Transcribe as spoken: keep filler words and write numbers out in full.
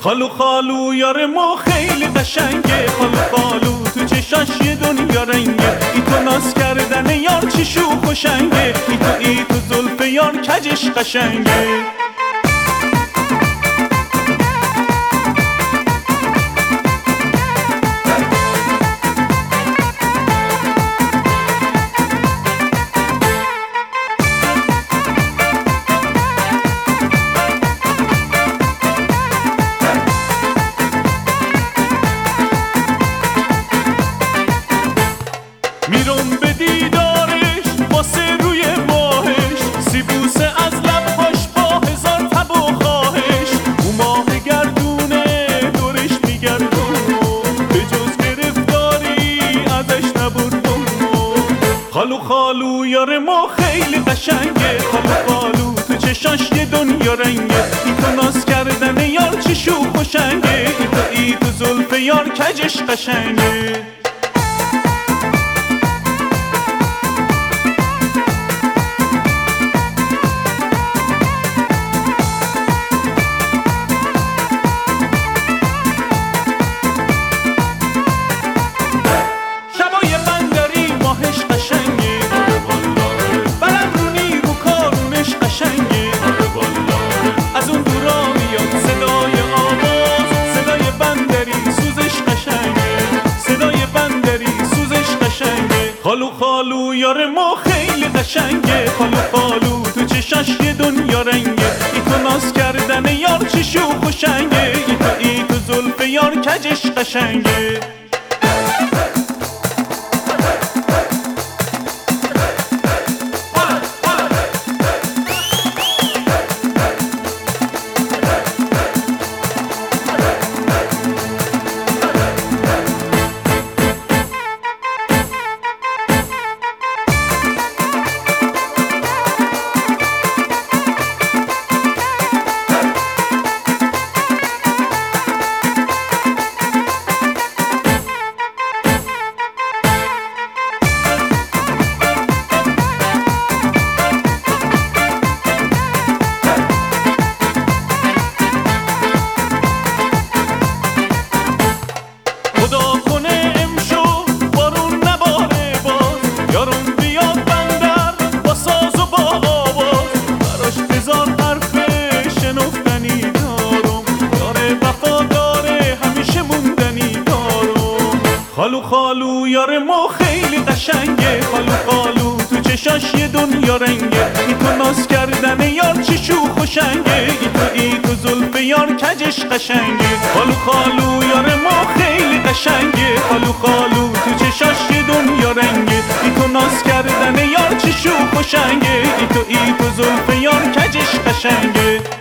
خالو خالو یار ما خیلی قشنگه، خالو خالو تو چشاش یه دنیا رنگه. ای تو ناز کردن یار چی شوخ و شنگه، ای تو ای تو زلف یار کجش قشنگه. میرم به دیدارش واسه روی ماهش، سیبوسه از لبهاش با هزار تب و خواهش. او ماه گردونه دورش میگردم، به جز گرفتاری ازش نبردم. خالو خالو یار ما خیلی قشنگه، خالو خالو تو چشاش یه دنیا رنگه. ای تو ناز کردن یار چی شوخ و شنگه، ای تو ای تو زلف یار کجش قشنگه. خالو خالو یار ما خیلی قشنگه، خالو خالو تو چشاش یه دنیا رنگه. ای تو ناز کردن یار چی شوخ و شنگه، ای تو ای تو زلف یار کجش قشنگه. خالو خالو یار ما خیلی قشنگه، خالو خالو تو چشاش یه دنیا رنگه. ای تو ناز کردن یار چی شوخ و شنگه، ای تو ای تو زلف یار کجش قشنگه. خالو خالو یار ما خیلی قشنگه، خالو خالو تو چشاش یه دنیا رنگه. ای تو ناز کردن یار چی شوخ و شنگه، ای تو ای تو زلف یار کجش قشنگه.